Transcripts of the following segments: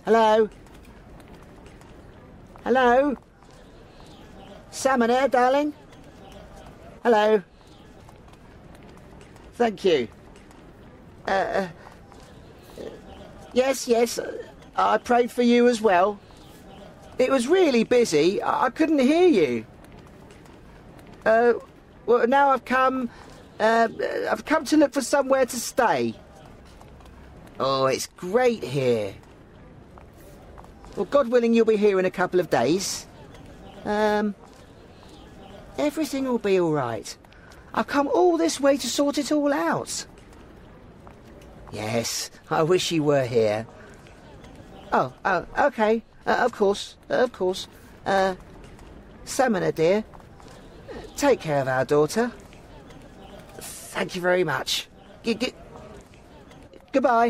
Hello? Hello? Salmon there, darling? Hello? Thank you. Yes, I prayed for you as well. It was really busy. I couldn't hear you. Well, now I've come to look for somewhere to stay. Oh, it's great here. Well, God willing, you'll be here in a couple of days. Everything will be all right. I've come all this way to sort it all out. Yes, I wish you were here. Oh, okay. Of course. Samina, dear, take care of our daughter. Thank you very much. Goodbye.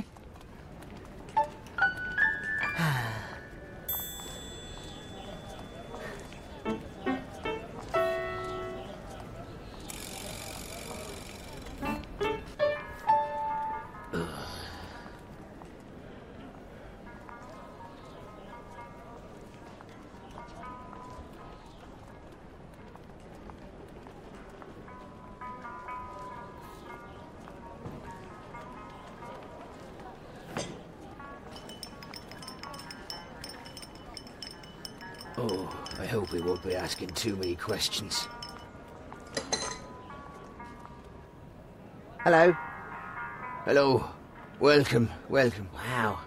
Oh, I hope we won't be asking too many questions. Hello. Hello. Welcome. Wow.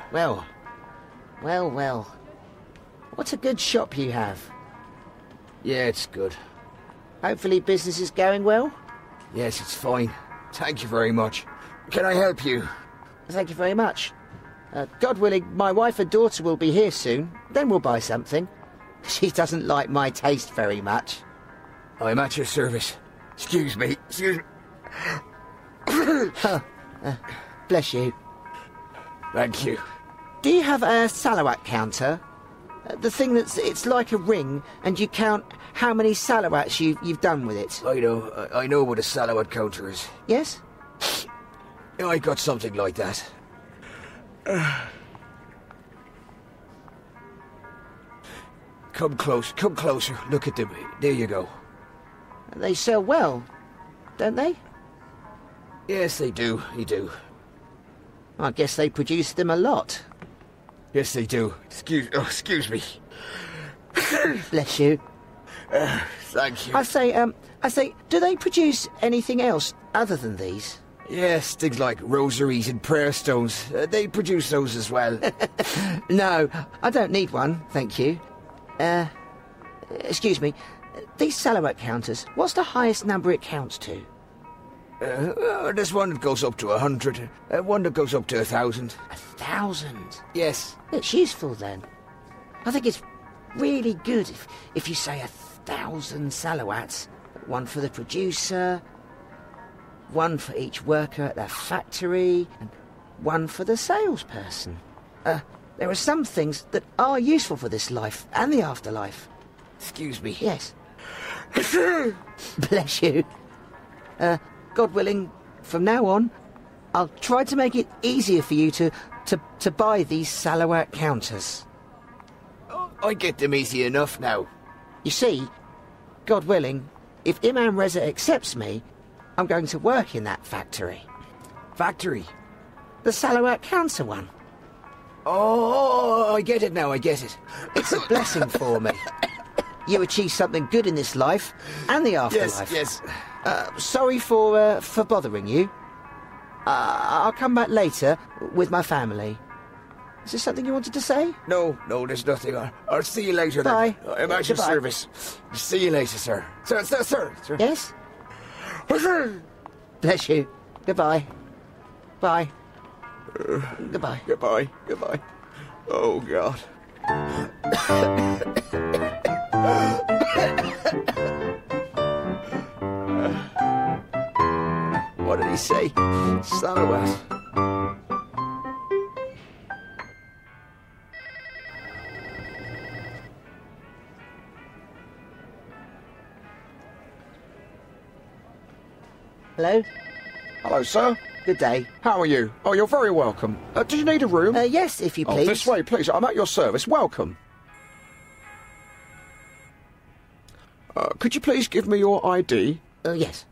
Well. What a good shop you have. Yeah, it's good. Hopefully business is going well. Yes, it's fine. Thank you very much. Can I help you? Thank you very much. God willing, my wife and daughter will be here soon. Then we'll buy something. She doesn't like my taste very much. I'm at your service. Excuse me. Bless you. Thank you. Do you have a salawat counter? The thing it's like a ring, and you count how many salawats you've done with it. I know what a salawat counter is. Yes? I got something like that. Come closer. Look at them. There you go. They sell well, don't they? Yes, they do. I guess they produce them a lot. Yes, they do. Excuse me. Bless you. Thank you. I say, do they produce anything else other than these? Yes, things like rosaries and prayer stones. They produce those as well. No, I don't need one, thank you. Excuse me. These salawat counters, what's the highest number it counts to? There's one that goes up to 100, one that goes up to 1,000. 1,000? Yes. It's useful then. I think it's really good if you say 1,000 salawats. One for the producer, one for each worker at their factory, and one for the salesperson. There are some things that are useful for this life and the afterlife. Excuse me. Yes. Bless you. God willing, from now on, I'll try to make it easier for you to buy these salawat counters. I get them easy enough now. You see, God willing, if Imam Reza accepts me, I'm going to work in that factory. Factory? The salawat counter one. Oh, I get it now, I get it. It's a blessing for me. You achieve something good in this life and the afterlife. Yes. Sorry for bothering you. I'll come back later with my family. Is there something you wanted to say? No, there's nothing. I'll see you later. Bye. Then. I'm at your service. See you later, sir. Sir. Yes? Bless you. Goodbye. Bye. Goodbye. Goodbye. Oh, God. What did he say? Salawat. Hello? Hello, sir. Good day. How are you? Oh, you're very welcome. Do you need a room? Yes, if you Oh, please. this way, please. I'm at your service. Welcome. Could you please give me your ID? Yes.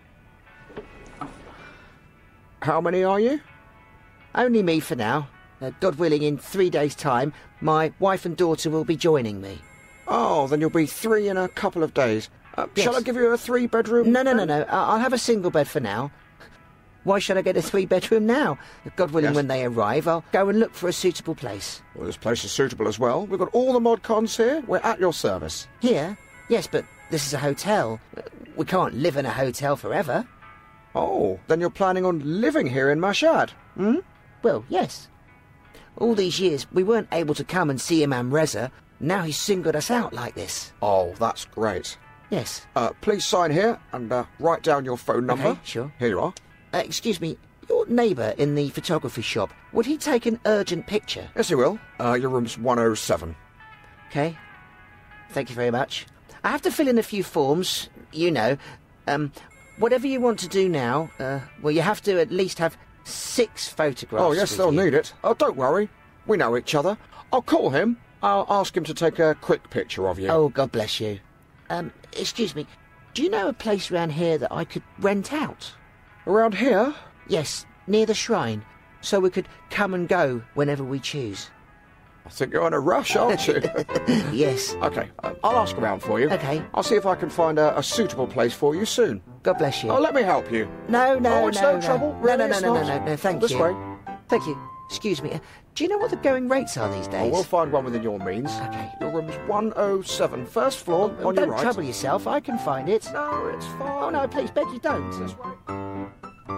How many are you? Only me for now. God willing, in 3 days' time, my wife and daughter will be joining me. Oh, then you'll be 3 in a couple of days. Yes. Shall I give you a 3-bedroom? No. I'll have a single bed for now. Why should I get a 3-bedroom now? God willing, Yes. when they arrive, I'll go and look for a suitable place. Well, this place is suitable as well. We've got all the mod cons here. We're at your service. Here? Yes, but this is a hotel. We can't live in a hotel forever. Oh, then you're planning on living here in Mashhad? Well, yes. All these years, we weren't able to come and see Imam Reza. Now he's singled us out like this. Oh, that's great. Yes. Please sign here and write down your phone number. Okay, sure. Here you are. Excuse me, your neighbour in the photography shop, would he take an urgent picture? Yes, he will. Your room's 107. Okay. Thank you very much. I have to fill in a few forms, you know. Whatever you want to do now, well, you have to at least have 6 photographs. Oh, yes, with they'll you. need it. Oh, don't worry. We know each other. I'll call him. I'll ask him to take a quick picture of you. Oh, God bless you. Excuse me, do you know a place around here that I could rent out? Around here? Yes, near the shrine, so we could come and go whenever we choose. I think you're in a rush, aren't you? Yes. Okay, I'll ask around for you. Okay. I'll see if I can find a suitable place for you soon. God bless you. Oh, let me help you. No, Oh, it's no trouble? Really, no, it's not? no, thank This you. way. Thank you. Excuse me, do you know what the going rates are these Oh, days? we'll find one within your means. Okay. Your room's 107, first floor, on your Don't right. trouble yourself, I can find it. No, it's fine. Oh, no, please, beg you don't. This way.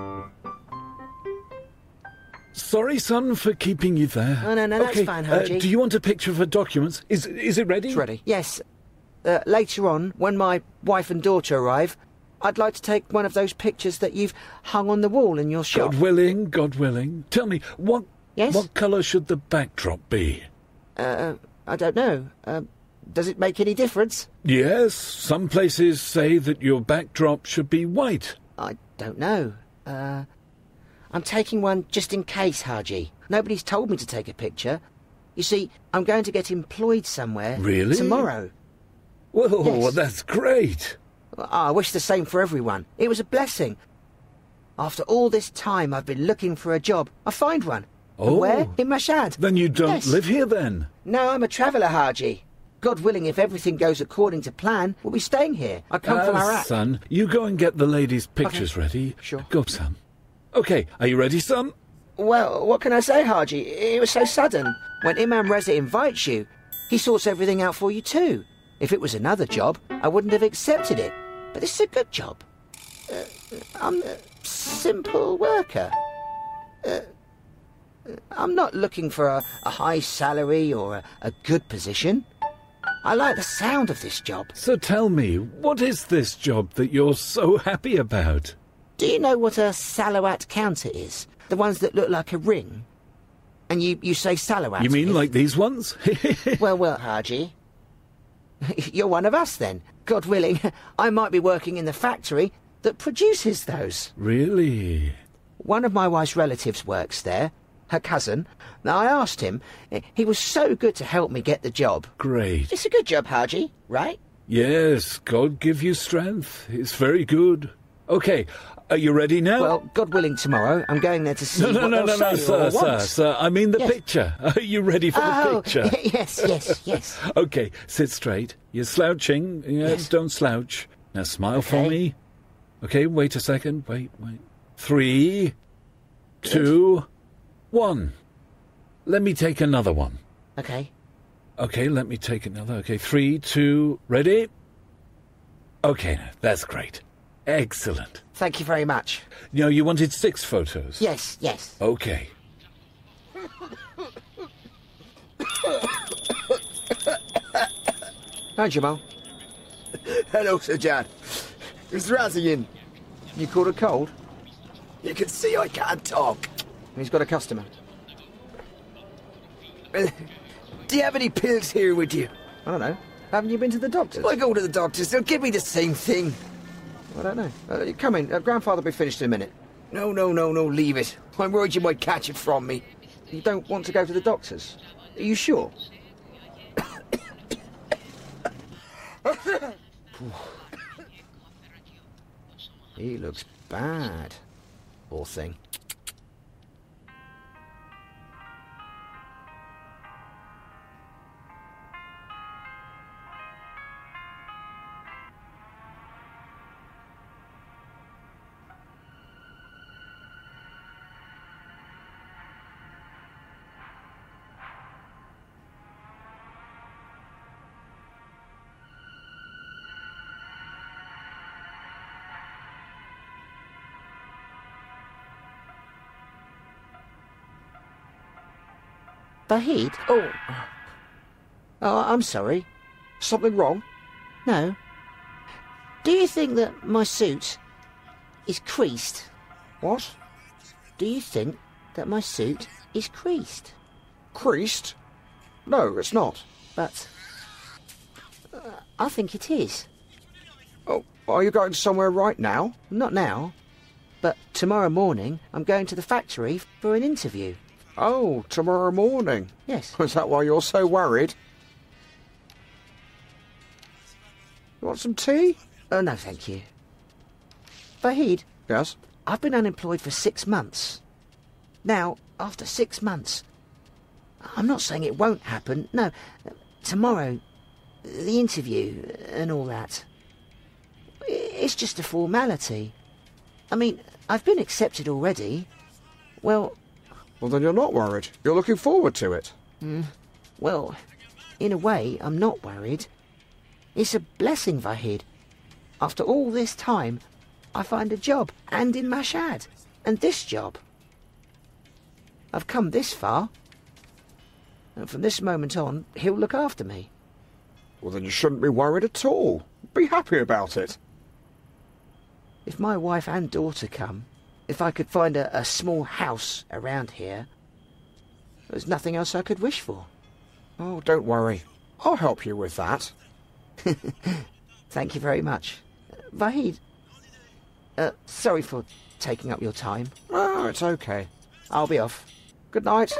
Sorry, son, for keeping you there. Oh, no, that's okay, fine, Haji. do you want a picture for documents? Is it ready? It's ready. Yes. Later on, when my wife and daughter arrive, I'd like to take one of those pictures that you've hung on the wall in your shop. God willing, God willing. Tell me, what Yes? colour should the backdrop be? I don't know. Does it make any difference? Yes, some places say that your backdrop should be white. I don't know. I'm taking one just in case, Haji. Nobody's told me to take a picture. You see, I'm going to get employed somewhere Really? tomorrow. Well, Yes. that's great. I wish the same for everyone. It was a blessing. After all this time I've been looking for a job, I find one. Oh. And where? In Mashhad. Then you don't Yes. live here then? No, I'm a traveller, Haji. God willing, if everything goes according to plan, we'll be staying here. I come from Iraq. Son, you go and get the ladies' pictures ready. Sure. Go, son. Okay, are you ready, son? Well, what can I say, Haji? It was so sudden. When Imam Reza invites you, he sorts everything out for you too. If it was another job, I wouldn't have accepted it. But this is a good job. I'm a simple worker. I'm not looking for a high salary or a good position. I like the sound of this job. So tell me, what is this job that you're so happy about? Do you know what a salawat counter is? The ones that look like a ring? And you say salawat. You mean if- like these ones? Well, Haji. You're one of us then. God willing, I might be working in the factory that produces those. Really? One of my wife's relatives works there, her cousin. Now, I asked him. He was so good to help me get the job. Great. It's a good job, Haji, right? Yes, God give you strength. It's very good. Okay, are you ready now? Well, God willing, tomorrow I'm going there to see no, what they'll say or want. sir. I mean the Yes. picture. Are you ready for the Oh, picture? yes. Okay, sit straight. You're slouching. Yes. Don't slouch. Now smile for Okay. me. Okay, wait a second. Wait. 3, 2, 1. Let me take another one. Okay. Okay, let me take another. Okay, 3, 2, ready? Okay, that's great. Excellent. Thank you very much. You know, you wanted 6 photos? Yes. Okay. Hi, Jamal. Hello, Sir John. Is Razzie in? You caught a cold? You can see I can't talk. He's got a customer. Do you have any pills here with you? I don't know. Haven't you been to the doctor's? If I go to the doctors, they'll give me the same thing. I don't know. Come in. Grandfather will be finished in a minute. No, leave it. I'm worried you might catch it from me. You don't want to go to the doctors? Are you sure? He looks bad. Poor thing. Vahid? Oh, I'm sorry. Something wrong? No. Do you think that my suit is creased? What? Do you think that my suit is creased? Creased? No, it's not. But I think it is. Oh, are you going somewhere right now? Not now, but tomorrow morning I'm going to the factory for an interview. Oh, tomorrow morning. Yes. Is that why you're so worried? You want some tea? Oh, no, thank you. Vahid, Yes? I've been unemployed for 6 months. Now, after 6 months, I'm not saying it won't happen. No, tomorrow, the interview and all that. It's just a formality. I mean, I've been accepted already. Well, then you're not worried. You're looking forward to it. well, in a way, I'm not worried. It's a blessing, Vahid. After all this time, I find a job, and in Mashhad, and this job. I've come this far, and from this moment on, he'll look after me. Well, then you shouldn't be worried at all. Be happy about it. If my wife and daughter come, if I could find a small house around here, there's nothing else I could wish for. Oh, don't worry. I'll help you with that. Thank you very much. Vahid, sorry for taking up your time. Oh, it's okay. I'll be off. Good night.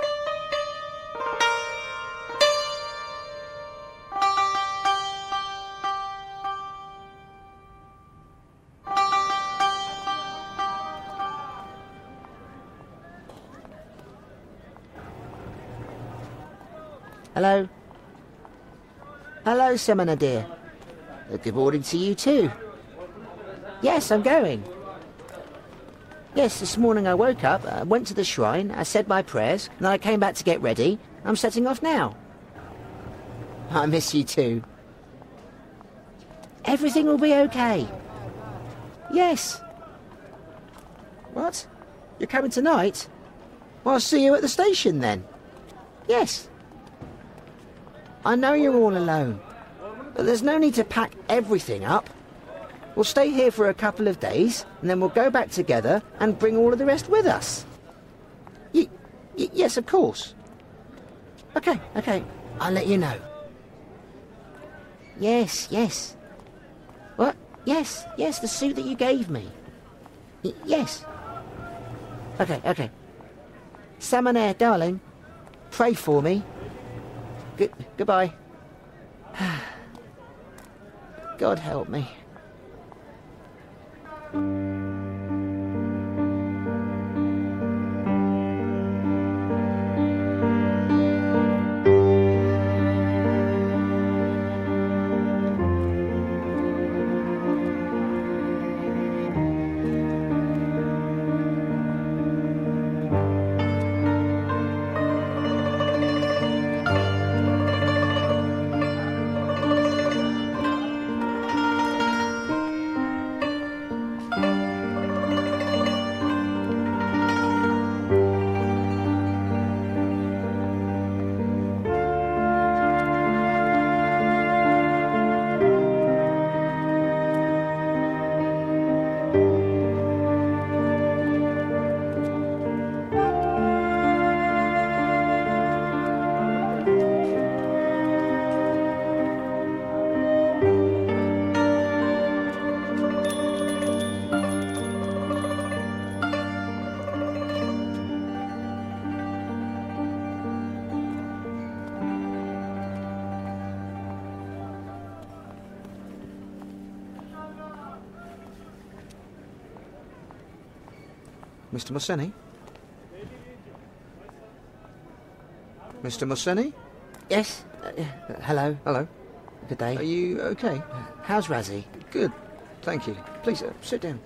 Hello? Hello, Semana dear. Good morning to you too. Yes, I'm going. Yes, this morning I woke up, went to the shrine, I said my prayers, and then I came back to get ready. I'm setting off now. I miss you too. Everything will be okay. Yes. What? You're coming tonight? Well, I'll see you at the station then. Yes. I know you're all alone, but there's no need to pack everything up. We'll stay here for a couple of days, and then we'll go back together and bring all of the rest with us. Yes, of course. Okay, I'll let you know. Yes. What? Yes, the suit that you gave me. Yes. Okay. Samaner, darling, pray for me. Goodbye. God help me. Mr. Mosseni? Mr. Mosseni? Yes? Hello. Hello. Good day. Are you okay? How's Razzie? Good. Thank you. Please, sit down.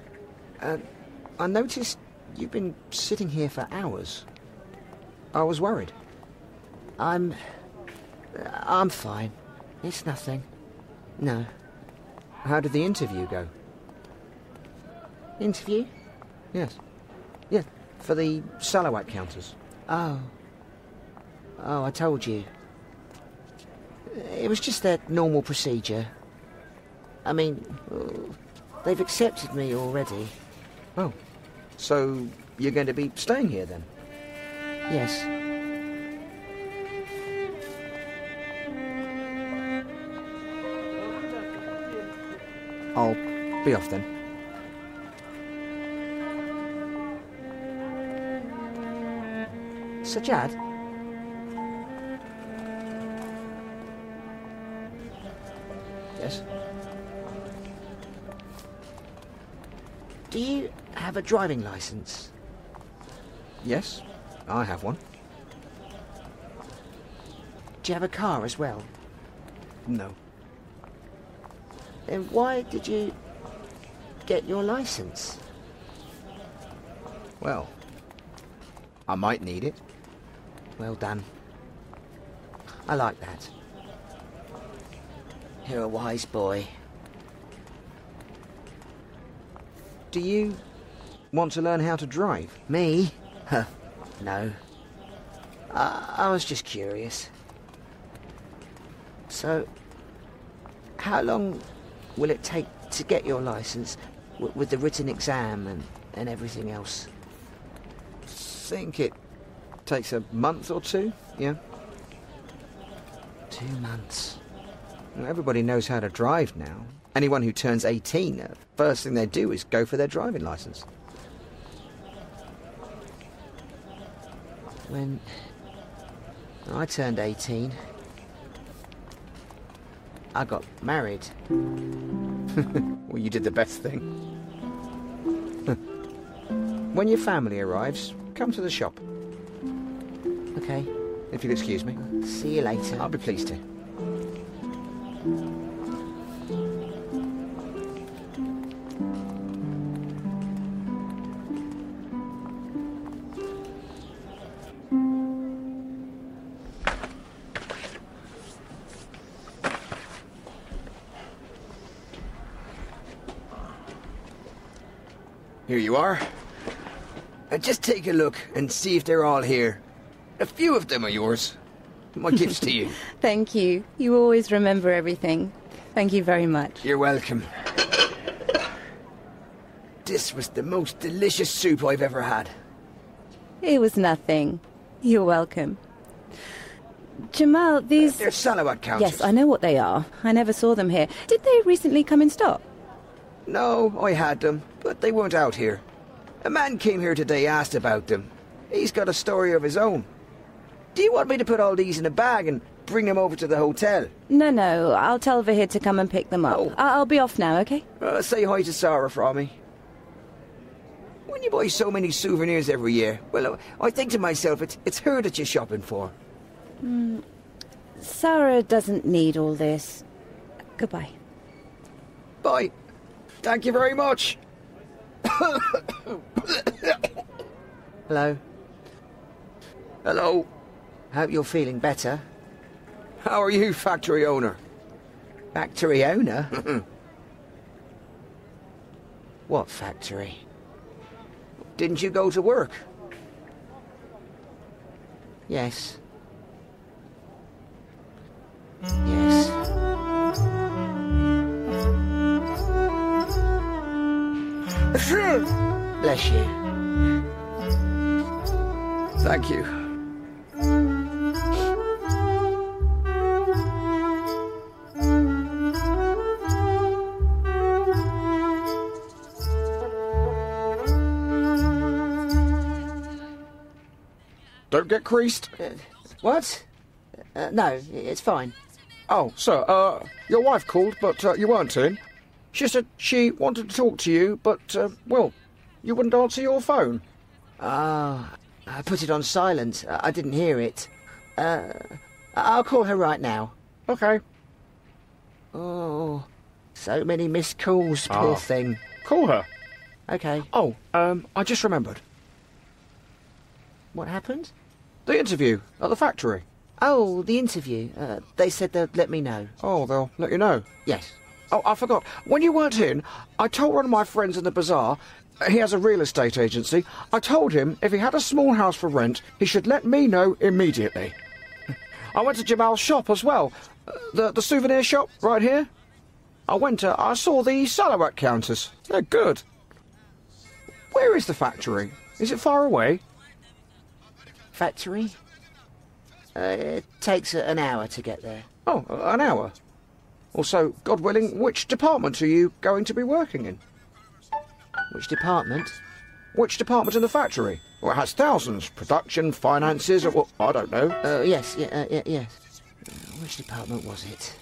I noticed you've been sitting here for hours. I was worried. I'm fine. It's nothing. No. How did the interview go? Interview? Yes. Yeah, for the Salawat counters. Oh. Oh, I told you. It was just their normal procedure. I mean, they've accepted me already. Oh. So you're going to be staying here then? Yes. I'll be off then. Sajjad? Yes? Do you have a driving licence? Yes, I have one. Do you have a car as well? No. Then why did you get your licence? Well, I might need it. Well done. I like that. You're a wise boy. Do you want to learn how to drive? Me? Huh. No. I was just curious. So, how long will it take to get your licence with the written exam and everything else? Think it takes a month or two, yeah? 2 months. Well, everybody knows how to drive now. Anyone who turns 18, first thing they do is go for their driving licence. When I turned 18, I got married. Well, you did the best thing. When your family arrives, come to the shop. Okay. If you'll excuse me. See you later. I'll be pleased to. Here you are. Just take a look and see if they're all here. A few of them are yours. My gifts to you. Thank you. You always remember everything. Thank you very much. You're welcome. This was the most delicious soup I've ever had. It was nothing. You're welcome. Jamal, these... They're Salawat counters. Yes, I know what they are. I never saw them here. Did they recently come in stock? No, I had them, but they weren't out here. A man came here today, asked about them. He's got a story of his own. Do you want me to put all these in a bag and bring them over to the hotel? No. I'll tell Vahid to come and pick them up. Oh. I'll be off now, okay? Say hi to Sarah from me. When you buy so many souvenirs every year, well, I think to myself, it's her that you're shopping for. Sarah doesn't need all this. Goodbye. Bye. Thank you very much. Hello. Hello. Hope you're feeling better. How are you, factory owner? Factory owner? What factory? Didn't you go to work? Yes. Yes. Bless you. Thank you. Don't get creased. What? No, it's fine. Oh, sir, your wife called, but you weren't in. She said she wanted to talk to you, but, well, You wouldn't answer your phone. Ah, I put it on silent. I didn't hear it. I'll call her right now. Okay. Oh, so many missed calls, poor thing. Call her. Okay, Oh, I just remembered. what happened? The interview at the factory. Oh, the interview. They said they'd let me know. Oh, they'll let you know. Yes. Oh, I forgot. When you weren't in, I told one of my friends in the bazaar, he has a real estate agency, I told him if he had a small house for rent, he should let me know immediately. I went to Jamal's shop as well. The souvenir shop right here. I saw the salawat counters. They're good. Where is the factory? Is it far away? Factory? It takes an hour to get there. Oh, an hour. Also, God willing, which department are you going to be working in? Which department? Which department in the factory? Well, it has thousands. Production, finances, or well, I don't know. Yes, yes. Which department was it?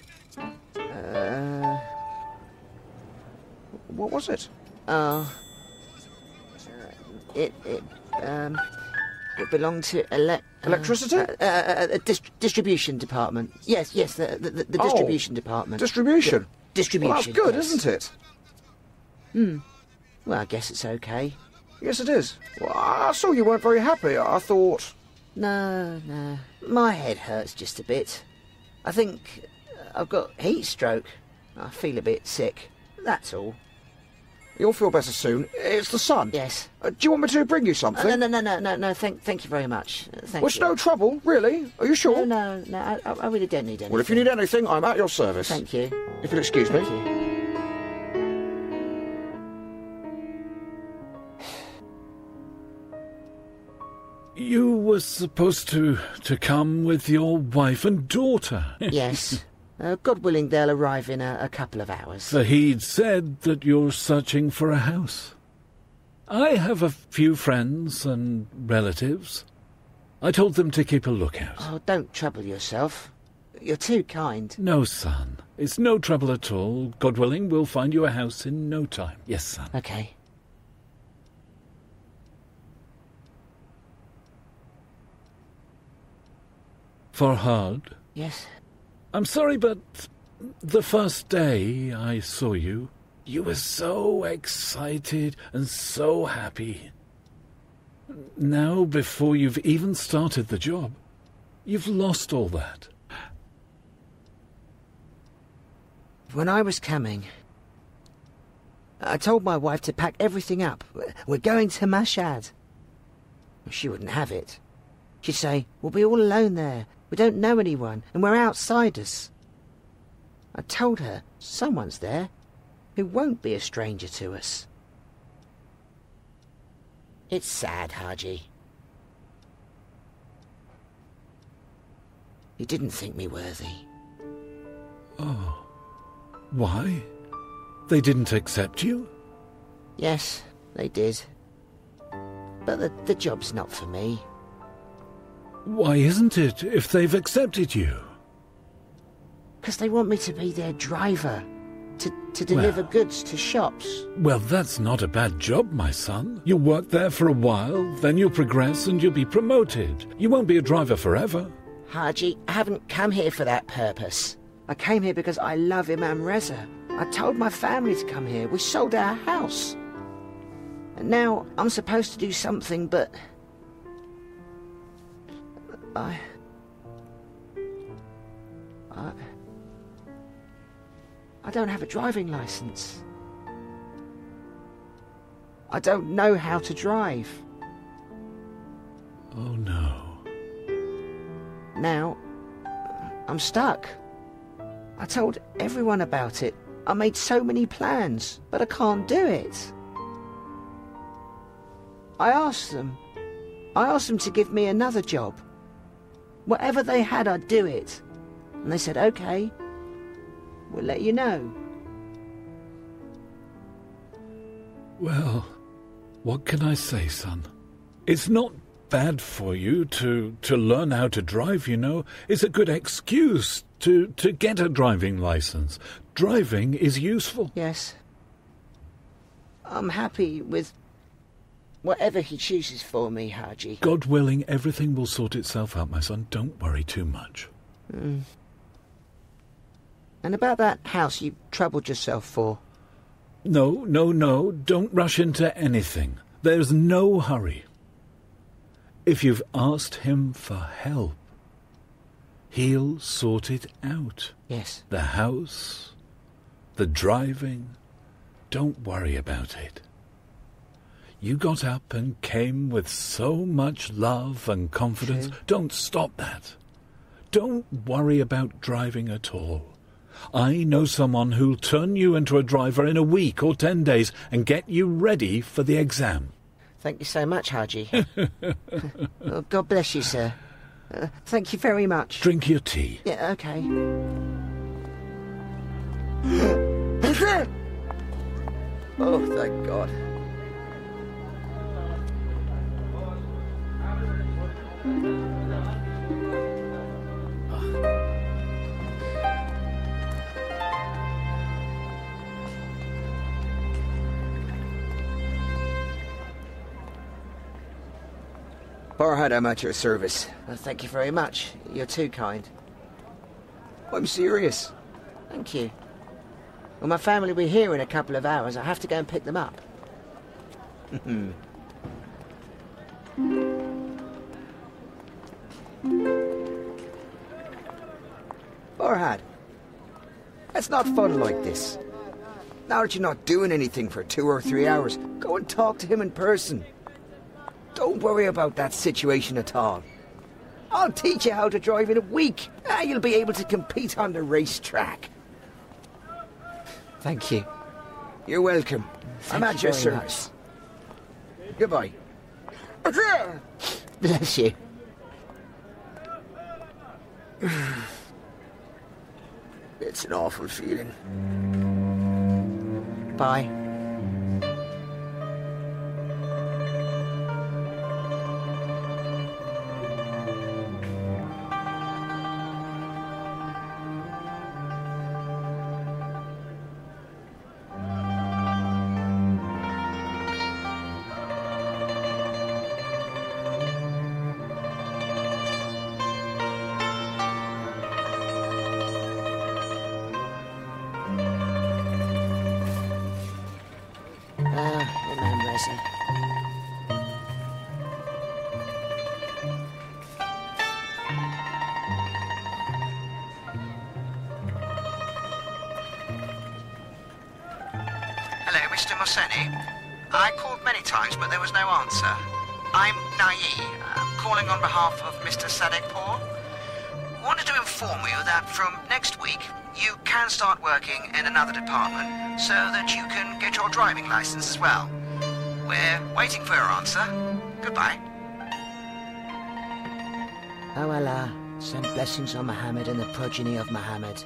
What was it? It belonged to Electricity? distribution department. Yes, the distribution department. Distribution? Distribution. Well, that's good, yes. isn't it? Well, I guess it's okay. Yes, it is. Well, I saw you weren't very happy. I thought... No. My head hurts just a bit. I think I've got heat stroke. I feel a bit sick. That's all. You'll feel better soon. It's the sun. Yes. Do you want me to bring you something? No. Thank you very much. Thank Well, it's you. no trouble, really. Are you sure? No. I really don't need anything. Well, if you need anything, I'm at your service. Thank you. If you'll excuse me. Thank you. You were supposed to come with your wife and daughter. Yes. God willing, they'll arrive in a couple of hours. Zahid said that you're searching for a house. I have a few friends and relatives. I told them to keep a lookout. Oh, don't trouble yourself. You're too kind. No, son. It's no trouble at all. God willing, we'll find you a house in no time. Yes, son. Okay. Farhad, Yes? I'm sorry, but the first day I saw you, you were so excited and so happy. Now, before you've even started the job, you've lost all that. When I was coming, I told my wife to pack everything up. We're going to Mashhad. She wouldn't have it. She'd say, we'll be all alone there. We don't know anyone, and we're outsiders. I told her someone's there who won't be a stranger to us. It's sad, Haji. He didn't think me worthy. Oh. Why? They didn't accept you? Yes, they did. But the job's not for me. Why isn't it, if they've accepted you? Because they want me to be their driver, to deliver goods to shops. Well, that's not a bad job, my son. You'll work there for a while, then you'll progress and you'll be promoted. You won't be a driver forever. Haji, I haven't come here for that purpose. I came here because I love Imam Reza. I told my family to come here. We sold our house. And now I'm supposed to do something, but... I don't have a driving license. I don't know how to drive. Oh, no. Now, I'm stuck. I told everyone about it. I made so many plans, but I can't do it. I asked them to give me another job. Whatever they had, I'd do it. And they said, okay, we'll let you know. Well, what can I say, son? It's not bad for you to learn how to drive, you know. It's a good excuse to get a driving license. Driving is useful. Yes. I'm happy with Whatever he chooses for me, Haji. God willing, everything will sort itself out, my son. Don't worry too much. And about that house you troubled yourself for? No. Don't rush into anything. There's no hurry. If you've asked him for help, he'll sort it out. Yes. The house, the driving, don't worry about it. You got up and came with so much love and confidence. True. Don't stop that. Don't worry about driving at all. I know someone who'll turn you into a driver in a week or 10 days and get you ready for the exam. Thank you so much, Haji. Oh, God bless you, sir. Thank you very much. Drink your tea. Yeah, okay. Oh, thank God. Farhad, I'm at your service. Thank you very much. You're too kind. I'm serious. Thank you. Well, my family will be here in a couple of hours. I have to go and pick them up. Farhad, it's not fun like this. Now that you're not doing anything for 2 or 3 hours, go and talk to him in person. Don't worry about that situation at all. I'll teach you how to drive in a week. You'll be able to compete on the racetrack. Thank you. You're welcome. I'm Thank at you your very service. Goodbye. Bless you. It's an awful feeling. Bye. Imam Reza. Hello, Mr. Mohseni. I called many times, but there was no answer. I'm Nayi, calling on behalf of Mr. Sadekpour. Wanted to inform you that from next week, you can start working in another department so that you can get your driving license as well. We're waiting for your answer. Goodbye. O Allah, send blessings on Muhammad and the progeny of Muhammad.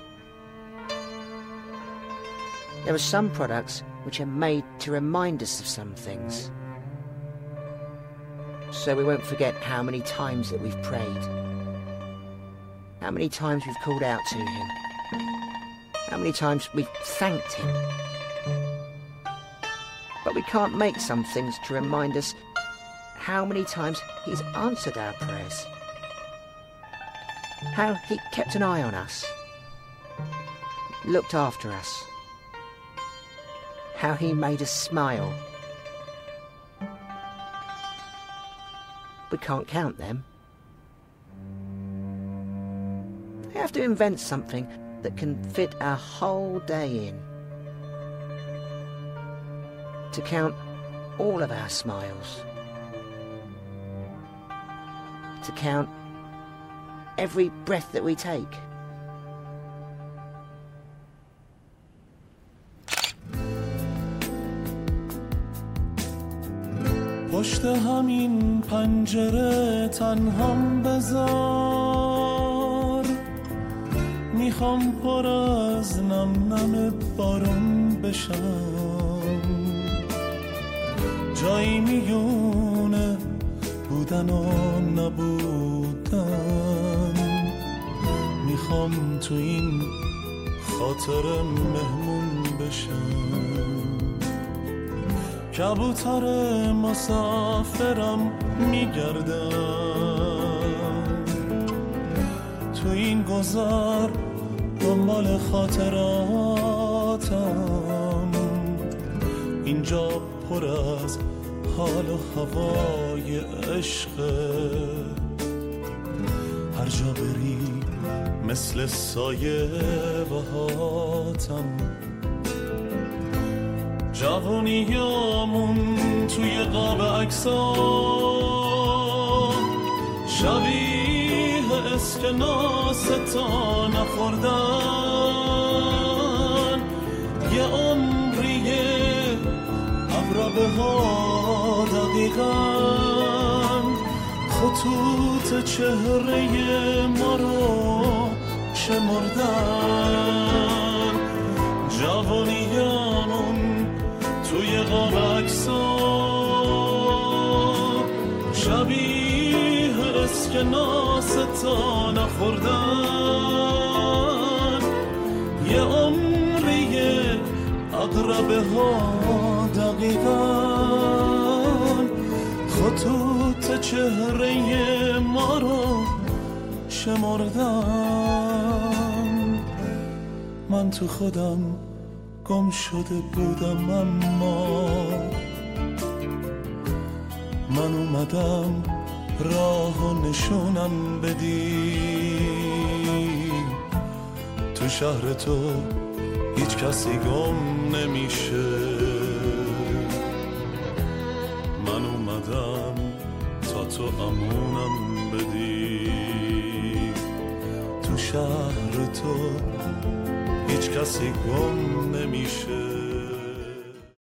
There are some products which are made to remind us of some things, so we won't forget how many times that we've prayed, how many times we've called out to him, how many times we've thanked him. But we can't make some things to remind us how many times he's answered our prayers, how he kept an eye on us, looked after us, how he made us smile. We can't count them. We have to invent something that can fit our whole day in, to count all of our smiles, to count every breath that we take. پشت همین پنجره تنهام بذار میخوام پر از نم نم بارون بشم جایی میونه بودن و نبودن میخوام تو این خاطر مهمون بشم کبوتر مسافرم میگردم تو این گذر دنبال خاطراتم اینجا پر از حال و هوای عشقه هر جا بری مثل سایه بهاتم جوانیامون توی قاب عکس‌ها شبیه اسکناس تا نخوردن یه عمریه عقربه ها دقیقاً خطوط چهره ما رو شمردن جوانیامون توی قاب عکس‌ها شبیه اسکناس تا نخوردن یه عمریه عقربه ها دقیقاً خطوط چهره ما رو شمردن من تو خودم گم شده بودم اما من اومدم راه و نشونم بدی تو شهر تو هیچ کسی گم نمیشه من اومدم تا تو امونم بدی تو شهر تو هیچ کسی گم نمیشه